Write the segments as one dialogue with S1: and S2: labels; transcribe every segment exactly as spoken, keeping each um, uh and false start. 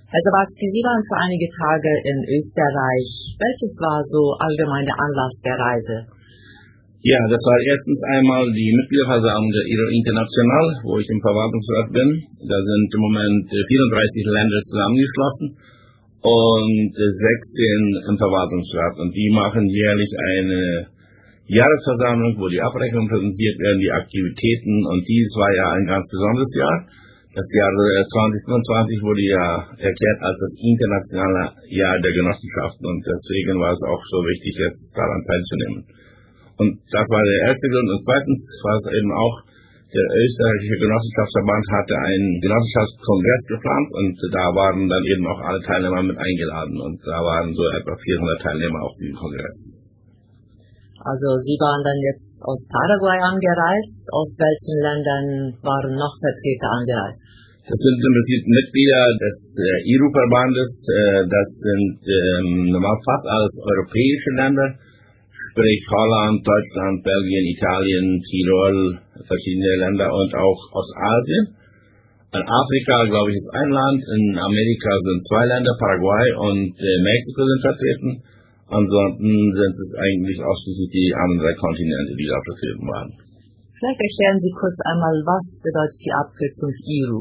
S1: Herr Sawatzki, Sie waren für einige Tage in Österreich. Welches war so allgemein der Anlass der Reise?
S2: Ja, das war erstens einmal die Mitgliederversammlung der I R O International, wo ich im Verwaltungsrat bin. Da sind im Moment vierunddreißig Länder zusammengeschlossen und sechzehn im Verwaltungsrat. Und die machen jährlich eine Jahresversammlung, wo die Abrechnungen präsentiert werden, die Aktivitäten. Und dieses war ja ein ganz besonderes Jahr. Das Jahr zwanzig fünfundzwanzig wurde ja erklärt als das internationale Jahr der Genossenschaften. Und deswegen war es auch so wichtig, jetzt daran teilzunehmen. Und das war der erste Grund. Und zweitens war es eben auch, der österreichische Genossenschaftsverband hatte einen Genossenschaftskongress geplant und da waren dann eben auch alle Teilnehmer mit eingeladen. Und da waren so etwa vierhundert Teilnehmer auf diesem Kongress.
S1: Also Sie waren dann jetzt aus Paraguay angereist. Aus welchen Ländern waren noch Vertreter angereist?
S2: Das sind im Prinzip Mitglieder des äh, I R O-Verbandes. Äh, das sind ähm, fast alles europäische Länder. Sprich Holland, Deutschland, Belgien, Italien, Tirol, verschiedene Länder und auch aus Asien. In Afrika, glaube ich, ist ein Land. In Amerika sind zwei Länder, Paraguay und äh, Mexiko sind vertreten. Ansonsten sind es eigentlich ausschließlich die anderen drei Kontinente, die da vertreten waren.
S1: Vielleicht erklären Sie kurz einmal, was bedeutet die Abkürzung I R O?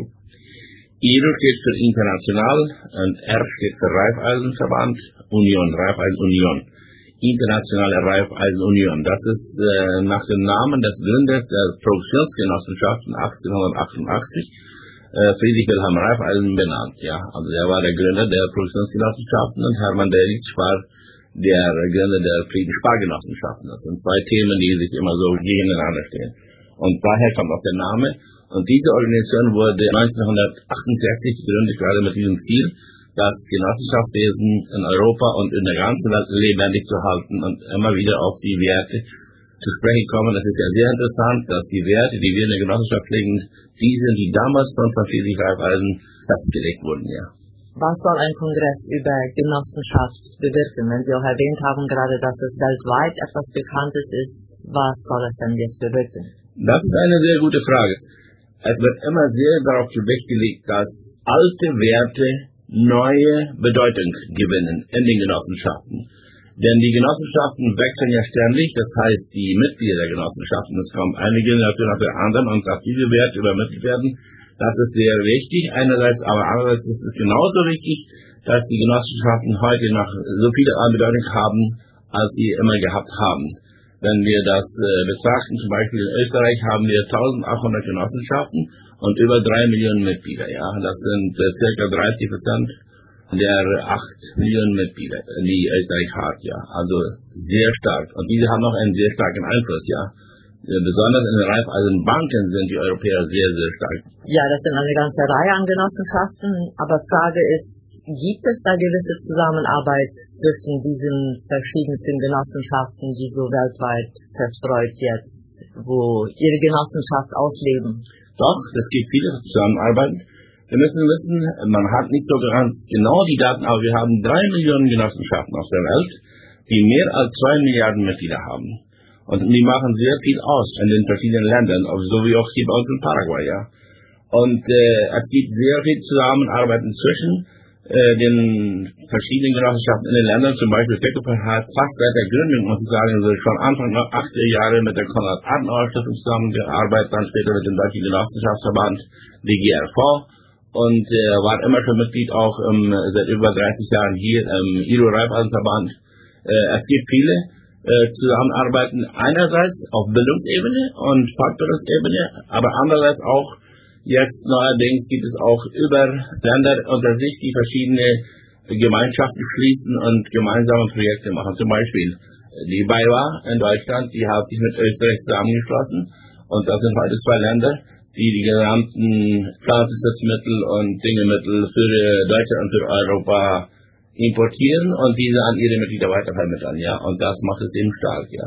S2: I R O steht für international und R steht für Raiffeisenverband, Union, Raiffeisen-Union. Internationale Raiffeisen-Union. Das ist äh, nach dem Namen des Gründers der Produktionsgenossenschaften achtzehnhundertachtundachtzig, äh, Friedrich Wilhelm Raiffeisen, benannt. Ja, also er war der Gründer der Produktionsgenossenschaften und Hermann Delitzsch war der Gründer der Friedensspargenossenschaften. Das sind zwei Themen, die sich immer so gegeneinander stehen. Und daher kommt auch der Name. Und diese Organisation wurde neunzehnhundertachtundsechzig gegründet, gerade mit diesem Ziel, das Genossenschaftswesen in Europa und in der ganzen Welt lebendig zu halten und immer wieder auf die Werte zu sprechen kommen. Es ist ja sehr interessant, dass die Werte, die wir in der Genossenschaft legen, die sind, die damals von Friedrich Raiffeisen festgelegt wurden, ja.
S1: Was soll ein Kongress über Genossenschaft bewirken? Wenn Sie auch erwähnt haben gerade, dass es weltweit etwas Bekanntes ist, was soll es denn jetzt bewirken?
S2: Das ist eine sehr gute Frage. Es wird immer sehr darauf Gewicht gelegt, dass alte Werte neue Bedeutung gewinnen in den Genossenschaften. Denn die Genossenschaften wechseln ja ständig, das heißt, die Mitglieder der Genossenschaften, es kommt eine Generation nach der anderen und dass diese Werte übermittelt werden, das ist sehr wichtig einerseits, aber andererseits ist es genauso wichtig, dass die Genossenschaften heute noch so viel an Bedeutung haben, als sie immer gehabt haben. Wenn wir das äh, betrachten, zum Beispiel in Österreich haben wir eintausendachthundert Genossenschaften und über drei Millionen Mitglieder. Ja, das sind äh, circa dreißig Prozent der acht Millionen Mitglieder, die Österreich hat. Ja, also sehr stark. Und diese haben auch einen sehr starken Einfluss. Ja, äh, besonders in den Raiffeisenbanken sind die Europäer sehr, sehr stark.
S1: Ja, das sind eine ganze Reihe an Genossenschaften. Aber Frage ist, gibt es da gewisse Zusammenarbeit zwischen diesen verschiedensten Genossenschaften, die so weltweit zerstreut jetzt, wo ihre Genossenschaft ausleben?
S2: Doch, es gibt viele Zusammenarbeit. Wir müssen wissen, man hat nicht so ganz genau die Daten, aber wir haben drei Millionen Genossenschaften auf der Welt, die mehr als zwei Milliarden Mitglieder haben. Und die machen sehr viel aus in den verschiedenen Ländern, so wie auch hier bei uns in Paraguay. Ja. Und äh, es gibt sehr viel Zusammenarbeit zwischen äh, den verschiedenen Genossenschaften in den Ländern. Zum Beispiel Fekopel hat fast seit der Gründung, muss ich sagen, so von Anfang der achtziger Jahre mit der Konrad-Adenauer-Stiftung zusammengearbeitet, dann später mit dem Deutschen Genossenschaftsverband, D G R V. Und äh, war immer schon Mitglied auch ähm, seit über dreißig Jahren hier im I R O-Raiffeisenverband. Äh, es gibt viele äh, Zusammenarbeiten, einerseits auf Bildungsebene und Fortbildungsebene, aber andererseits auch jetzt neuerdings gibt es auch über Länder unter sich, die verschiedene Gemeinschaften schließen und gemeinsame Projekte machen. Zum Beispiel die B A I W A in Deutschland, die hat sich mit Österreich zusammengeschlossen und das sind heute zwei Länder, die die gesamten Pflanzenschutzmittel und Düngemittel für Deutschland und für Europa importieren und diese an ihre Mitglieder weitervermitteln, ja. Und das macht es eben stark, ja.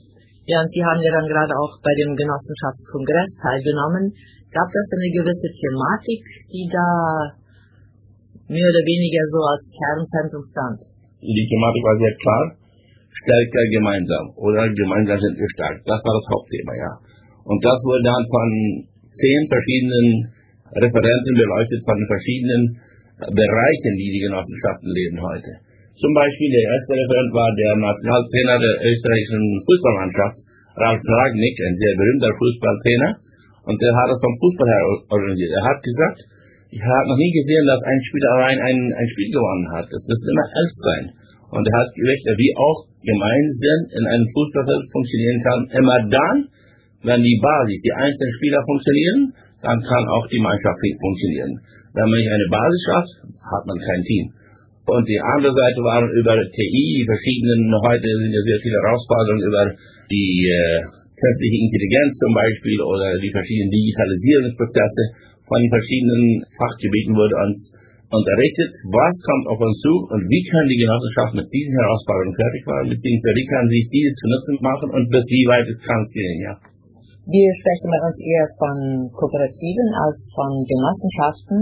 S1: Ja, und Sie haben ja dann gerade auch bei dem Genossenschaftskongress teilgenommen. Gab es eine gewisse Thematik, die da mehr oder weniger so als Kernzentrum stand?
S2: Die Thematik war sehr klar, stärker gemeinsam oder gemeinsam sind wir stark. Das war das Hauptthema, ja. Und das wurde dann von zehn verschiedenen Referenten beleuchtet, von verschiedenen Bereichen, die die Genossenschaften leben heute. Zum Beispiel der erste Referent war der Nationaltrainer der österreichischen Fußballmannschaft, Ralf Rangnick, ein sehr berühmter Fußballtrainer, und der hat das vom Fußball her organisiert. Er hat gesagt, ich habe noch nie gesehen, dass ein Spieler allein ein, ein Spiel gewonnen hat. Das müssen immer elf sein. Und er hat gesagt, wie auch gemeinsam in einem Fußballfeld funktionieren kann, immer dann, wenn die Basis, die einzelnen Spieler funktionieren, dann kann auch die Mannschaft funktionieren. Wenn man nicht eine Basis schafft, hat man kein Team. Und die andere Seite waren über T I, die verschiedenen, heute sind ja sehr viele Herausforderungen über die äh, künstliche Intelligenz zum Beispiel oder die verschiedenen Digitalisierungsprozesse von den verschiedenen Fachgebieten wurde uns unterrichtet, was kommt auf uns zu und wie können die Genossenschaften mit diesen Herausforderungen fertig werden, beziehungsweise wie kann sich diese zu Nutzen machen und bis wie weit es kann es gehen, ja.
S1: Wir sprechen bei uns eher von Kooperativen als von Genossenschaften.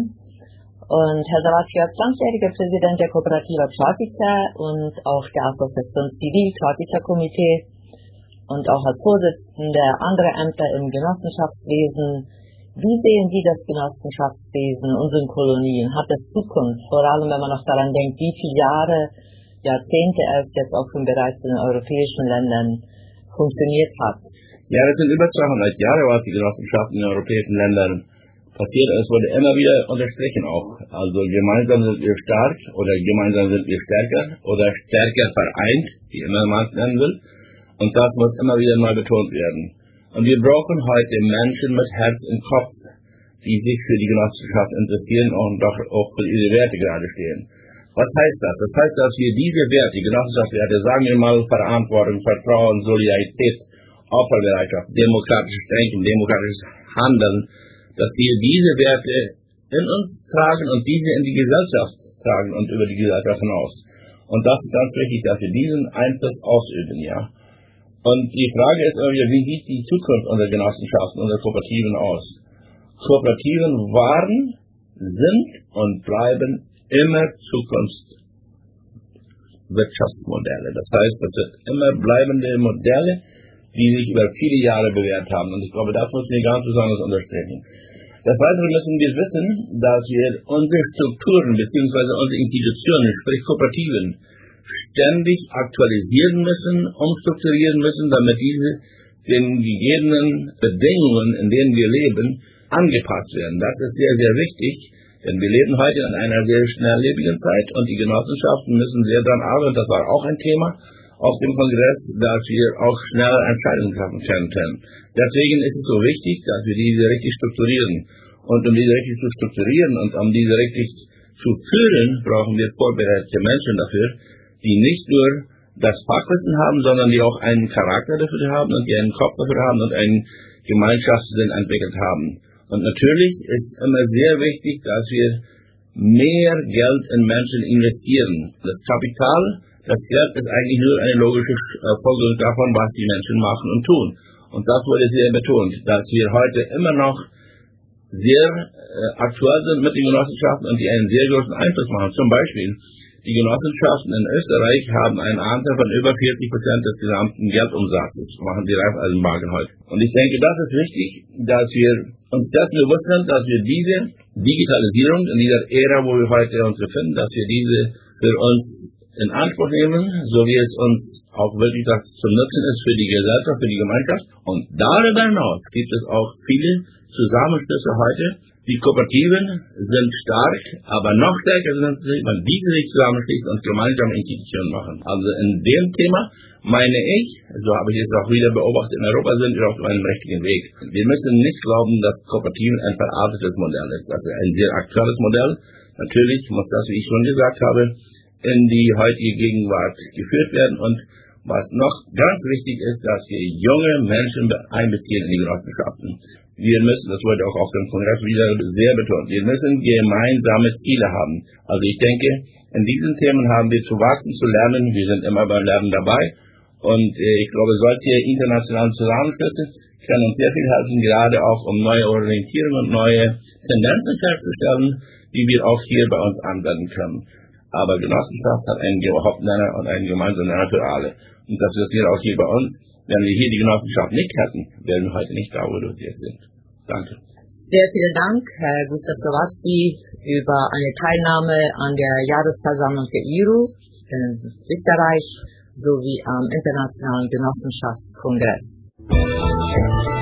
S1: Und Herr Sawatzki als langjähriger Präsident der Kooperativa Čatica und auch der Association Civil Čatica Komitee und auch als Vorsitzender anderer Ämter im Genossenschaftswesen, wie sehen Sie das Genossenschaftswesen in unseren Kolonien? Hat es Zukunft? Vor allem, wenn man noch daran denkt, wie viele Jahre, Jahrzehnte es jetzt auch schon bereits in den europäischen Ländern funktioniert hat.
S2: Ja, das sind über zweihundert Jahre, was die Genossenschaften in den europäischen Ländern passiert. Es wurde immer wieder unterstrichen auch. Also gemeinsam sind wir stark oder gemeinsam sind wir stärker oder stärker vereint, wie immer man es nennen will. Und das muss immer wieder neu betont werden. Und wir brauchen heute Menschen mit Herz und Kopf, die sich für die Genossenschaft interessieren und doch auch für ihre Werte gerade stehen. Was heißt das? Das heißt, dass wir diese Werte, die Genossenschaftswerte, sagen wir mal Verantwortung, Vertrauen, Solidarität, Opferbereitschaft, demokratisches Denken, demokratisches Handeln, dass wir diese Werte in uns tragen und diese in die Gesellschaft tragen und über die Gesellschaft hinaus. Und das ist ganz wichtig, dass wir diesen Einfluss ausüben, ja. Und die Frage ist immer wieder, wie sieht die Zukunft unserer Genossenschaften, unserer Kooperativen aus? Kooperativen waren, sind und bleiben immer Zukunftswirtschaftsmodelle. Das heißt, das wird immer bleibende Modelle, die sich über viele Jahre bewährt haben. Und ich glaube, das müssen wir ganz besonders unterstreichen. Des Weiteren müssen wir wissen, dass wir unsere Strukturen bzw. unsere Institutionen, sprich Kooperativen, ständig aktualisieren müssen, umstrukturieren müssen, damit diese den gegebenen Bedingungen, in denen wir leben, angepasst werden. Das ist sehr, sehr wichtig, denn wir leben heute in einer sehr schnelllebigen Zeit und die Genossenschaften müssen sehr daran arbeiten, das war auch ein Thema auf dem Kongress, dass wir auch schnell Entscheidungen treffen können. Deswegen ist es so wichtig, dass wir diese richtig strukturieren. Und um diese richtig zu strukturieren und um diese richtig zu führen, brauchen wir vorbereitete Menschen dafür, die nicht nur das Fachwissen haben, sondern die auch einen Charakter dafür haben und die einen Kopf dafür haben und einen Gemeinschaftssinn entwickelt haben. Und natürlich ist immer sehr wichtig, dass wir mehr Geld in Menschen investieren. Das Kapital, das Geld ist eigentlich nur eine logische Folge davon, was die Menschen machen und tun. Und das wurde sehr betont, dass wir heute immer noch sehr äh, aktuell sind mit den Genossenschaften und die einen sehr großen Einfluss machen. Zum Beispiel, die Genossenschaften in Österreich haben einen Anteil von über vierzig Prozent des gesamten Geldumsatzes, machen die Raiffeisenbanken heute. Und ich denke, das ist wichtig, dass wir uns dessen bewusst sind, dass wir diese Digitalisierung in dieser Ära, wo wir heute uns befinden, dass wir diese für uns in Anspruch nehmen, so wie es uns auch wirklich das zum Nutzen ist für die Gesellschaft, für die Gemeinschaft. Und darüber hinaus gibt es auch viele Zusammenschlüsse heute. Die Kooperativen sind stark, aber noch stärker sind sie, wenn diese sich zusammenschließen und gemeinsame Institutionen machen. Also in dem Thema meine ich, so habe ich es auch wieder beobachtet, in Europa sind wir auf einem richtigen Weg. Wir müssen nicht glauben, dass Kooperativen ein veraltetes Modell ist. Das ist ein sehr aktuelles Modell. Natürlich muss das, wie ich schon gesagt habe, in die heutige Gegenwart geführt werden. Und was noch ganz wichtig ist, dass wir junge Menschen einbeziehen in die Genossenschaften. Wir müssen, das wurde auch auf dem Kongress wieder sehr betont, wir müssen gemeinsame Ziele haben. Also ich denke, in diesen Themen haben wir zu wachsen, zu lernen. Wir sind immer beim Lernen dabei. Und äh, ich glaube, solche internationalen Zusammenschlüsse können uns sehr viel helfen, gerade auch um neue Orientierungen und neue Tendenzen festzustellen, die wir auch hier bei uns anwenden können. Aber Genossenschaft hat einen Hauptnenner und einen gemeinsamen Nenner für alle. Und das ist hier auch hier bei uns. Wenn wir hier die Genossenschaft nicht hätten, wären wir heute nicht da, wo wir jetzt sind. Danke.
S1: Sehr vielen Dank, Herr Gustav Sawatzki, über eine Teilnahme an der Jahresversammlung für I R U in Österreich sowie am Internationalen Genossenschaftskongress.